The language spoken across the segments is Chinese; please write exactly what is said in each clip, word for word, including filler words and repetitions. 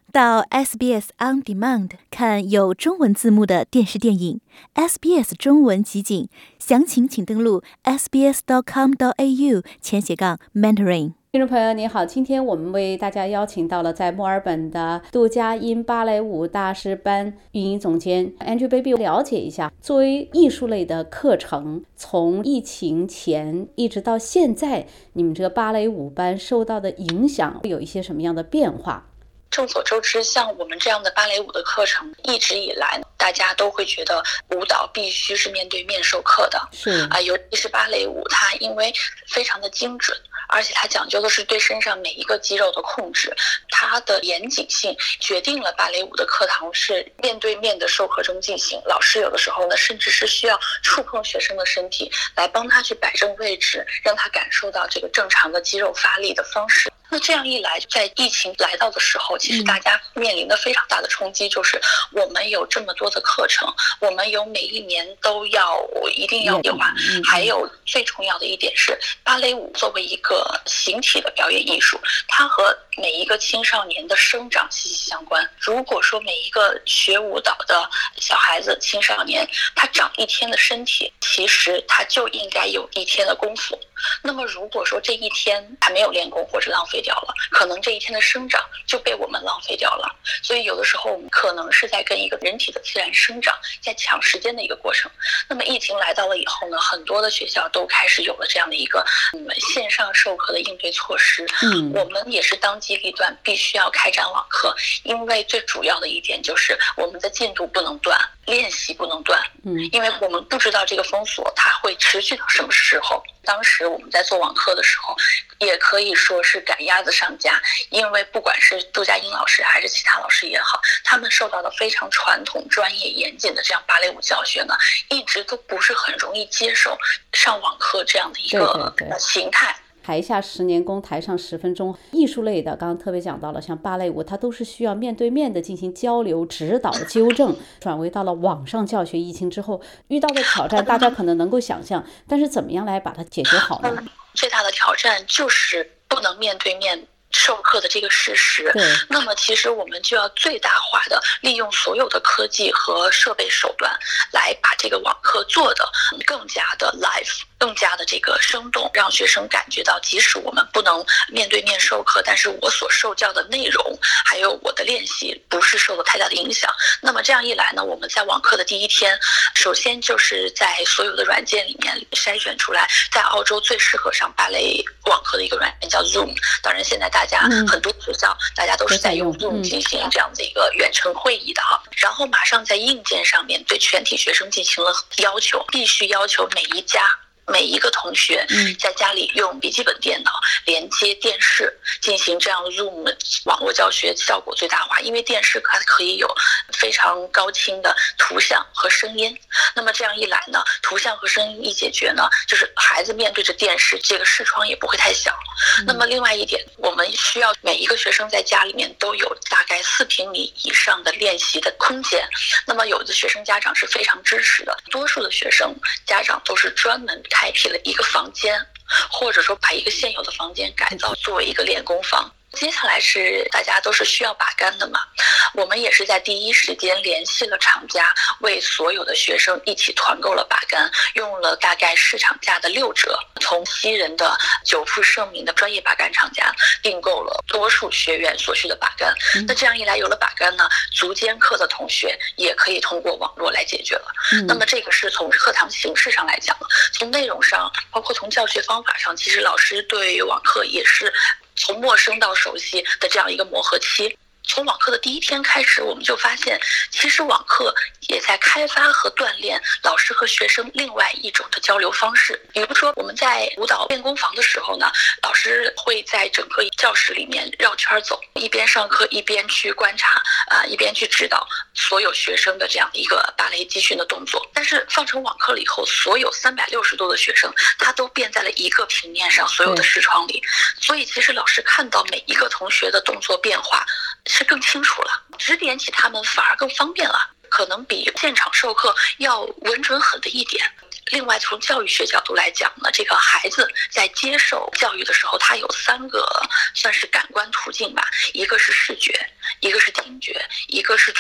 到 S B S On Demand 看有中文字幕的电视电影 S B S 中文集锦，详情请登录 s b s dot com dot a u 前斜杠 mentoring。 听众朋友您好，今天我们为大家邀请到了在墨尔本的杜佳音芭蕾舞大师班运营总监 Andrew Baby， 了解一下作为艺术类的课程，从疫情前一直到现在，你们这个芭蕾舞班受到的影响有一些什么样的变化？ 众所周知，像我们这样的芭蕾舞的课程，一直以来大家都会觉得舞蹈必须是面对面授课的， 是啊、呃，尤其是芭蕾舞，它因为非常的精准，而且它讲究的是对身上每一个肌肉的控制，它的严谨性决定了芭蕾舞的课堂是面对面的授课中进行。老师有的时候呢，甚至是需要触碰学生的身体，来帮他去摆正位置，让他感受到这个正常的肌肉发力的方式。那这样一来，在疫情来到的时候，其实大家面临的非常大的冲击就是我们有这么多的课程，我们有每一年都要一定要计划，还有最重要的一点是，芭蕾舞作为一个形体的表演艺术，它和每一个青少年的生长息息相关。如果说每一个学舞蹈的小孩子、青少年，他长一天的身体，其实他就应该有一天的功夫。那么如果说这一天还没有练功或者浪费掉了，可能这一天的生长就被我们浪费掉了。所以有的时候我们可能是在跟一个人体的自然生长在抢时间的一个过程。那么疫情来到了以后呢，很多的学校都开始有了这样的一个嗯线上授课的应对措施。嗯，我们也是当机立断，必须要开展网课，因为最主要的一点就是我们的进度不能断，练习不能断。嗯，因为我们不知道这个封锁它会持续到什么时候。当时我们在做网课的时候，也可以说是赶鸭子上架，因为不管是杜佳音老师还是其他老师也好，他们受到的非常传统、专业、严谨的这样芭蕾舞教学呢，一直都不是很容易接受上网课这样的一个形态。 台下十年功，台上十分钟。艺术类的，刚刚特别讲到了，像芭蕾舞，它都是需要面对面的进行交流、指导、纠正。转为到了网上教学，疫情之后遇到的挑战，大家可能能够想象，但是怎么样来把它解决好呢？ 最大的挑战就是不能面对面授课的这个事实。那么其实我们就要最大化的利用所有的科技和设备手段，来把这个网课做得更加的 live， 更加的这个生动，让学生感觉到即使我们不能面对面授课，但是我所受教的内容还有我的练习不是受到太大的影响。那么这样一来呢，我们在网课的第一天，首先就是在所有的软件里面筛选出来在澳洲最适合上芭蕾网课的一个软件叫 Zoom。 当然现在大家很多学校、嗯、大家都是在用 Zoom 进行这样的一个远程会议的哈。然后马上在硬件上面对全体学生进行了要求，必须要求每一家每一个同学在家里用笔记本电脑连接电视进行这样 Zoom 网络教学，效果最大化。因为电视它可以有非常高清的图像和声音，那么这样一来呢，图像和声音一解决呢，就是孩子面对着电视，这个视窗也不会太小。那么另外一点，我们需要每一个学生在家里面都有大概四平米以上的练习的空间。那么有的学生家长是非常支持的，多数的学生家长都是专门开辟了一个房间，或者说把一个现有的房间改造作为一个练功房。接下来是大家都是需要把杆的嘛，我们也是在第一时间联系了厂家，为所有的学生一起团购了把杆，用了大概市场价的六折，从西人的久负盛名的专业把杆厂家订购了多数学员所需的把杆。嗯、那这样一来，有了把杆呢，足尖课的同学也可以通过网络来解决了。嗯、那么这个是从课堂形式上来讲，从内容上，包括从教学方法上，其实老师对网课也是从陌生到熟悉的这样一个磨合期。从网课的第一天开始，我们就发现其实网课也在开发和锻炼老师和学生另外一种的交流方式。比如说我们在舞蹈练功房的时候呢，老师会在整个教室里面绕圈走，一边上课一边去观察啊、呃，一边去指导所有学生的这样的一个芭蕾集训的动作。但是放成网课了以后，所有三百六十度的学生他都变在了一个平面上，所有的视窗里，所以其实老师看到每一个同学的动作变化是更清楚了，指点起他们反而更方便了，可能比现场授课要稳准狠的一点。另外从教育学角度来讲呢，这个孩子在接受教育的时候，他有三个算是感官途径吧，一个是视觉，一个是听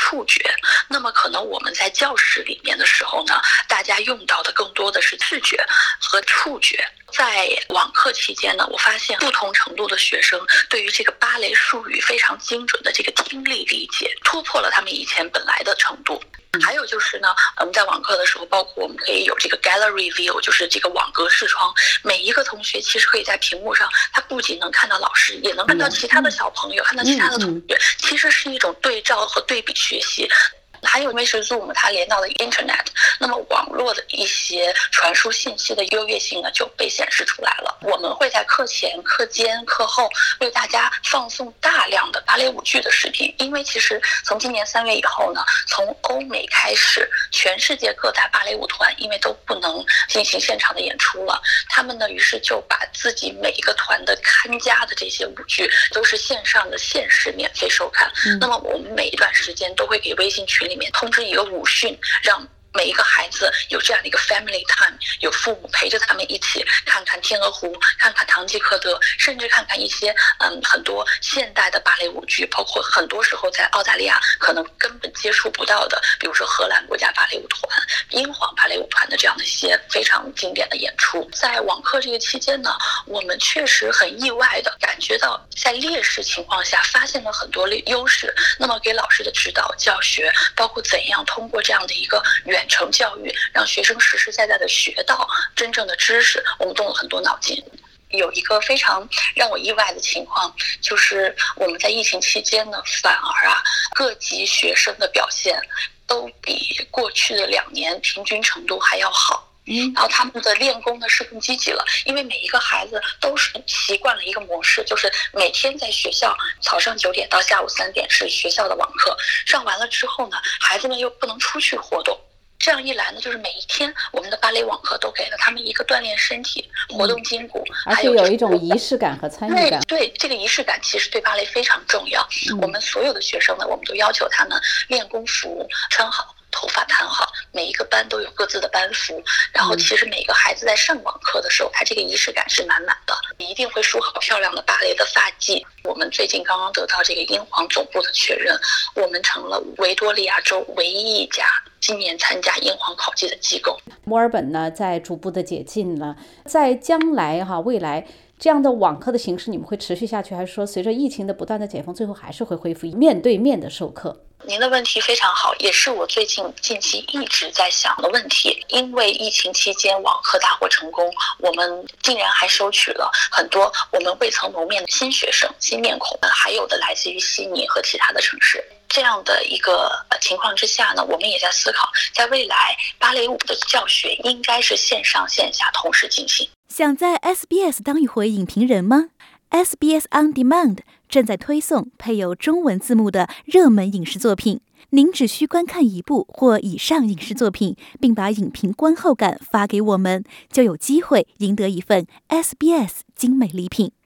触觉。那么可能我们在教室里面的时候呢，大家用到的更多的是视觉和触觉。在网课期间呢，我发现不同程度的学生对于这个芭蕾术语非常精准的这个听力理解，突破了他们以前本来的程度。还有就是呢，我们在网课的时候，包括我们可以有这个 gallery view， 就是这个网格视窗，每一个同学其实可以在屏幕上，他不仅能看到老师，也能看到其他的小朋友，看到其他的同学，其实是一种对照和对比学习。还有因为是 Zoom 它连到了 Internet， 那么网络的一些传输信息的优越性呢就被显示出来了。我们会在课前、课间、课后为大家放送大量的芭蕾舞剧的视频，因为其实从今年三月以后呢，从欧美开始，全世界各大芭蕾舞团因为都不能进行现场的演出了，他们呢于是就把自己每一个团的看家的这些舞剧都是线上的限时免费收看。嗯、那么我们每一段时间都会给微信群里面通知一个舞讯，让每一个孩子有这样的一个 family time， 有父母陪着他们一起看看天鹅湖，看看堂吉诃德，甚至看看一些嗯很多现代的芭蕾舞剧，包括很多时候在澳大利亚可能根本接触不到的，比如说荷兰国家芭蕾舞团、英皇芭蕾舞团的这样的一些非常经典的演出。在网课这个期间呢，我们确实很意外的感觉到在劣势情况下发现了很多优势，那么给老师的指导教学，包括怎样通过这样的一个远程教育让学生实实在在的学到真正的知识，我们动了很多脑筋。有一个非常让我意外的情况，就是我们在疫情期间呢，反而啊各级学生的表现都比过去的两年平均程度还要好。然后他们的练功呢是更积极了，因为每一个孩子都是习惯了一个模式，就是每天在学校早上九点到下午三点是学校的网课，上完了之后呢，孩子们又不能出去活动，这样一来呢，就是每一天我们的芭蕾网课都给了他们一个锻炼身体、活动筋骨， 而且有一种仪式感和参与感。 对，对，这个仪式感其实对芭蕾非常重要。嗯、我们所有的学生呢，我们都要求他们练功服穿好，头发弹好，每一个班都有各自的班服。然后其实每个孩子在上网课的时候，他这个仪式感是满满的，一定会梳好漂亮的芭蕾的发髻。我们最近刚刚得到这个英皇总部的确认，我们成了维多利亚州唯一一家今年参加英皇考级的机构。 墨尔本呢在逐步的解禁了，在将来哈未来这样的网课的形式你们会持续下去，还是说随着疫情的不断的解封，最后还是会恢复面对面的授课？ 您的问题非常好，也是我最近近期一直在想的问题。因为疫情期间网课大获成功，我们竟然还收取了很多我们未曾谋面的新学生、新面孔，还有的来自于悉尼和其他的城市。这样的一个情况之下呢，我们也在思考，在未来芭蕾舞的教学应该是线上线下同时进行。 想在 S B S 当一回影评人吗？ S B S On Demand 正在推送配有中文字幕的热门影视作品，您只需观看一部或以上影视作品，并把影评观后感发给我们，就有机会赢得一份 S B S 精美礼品。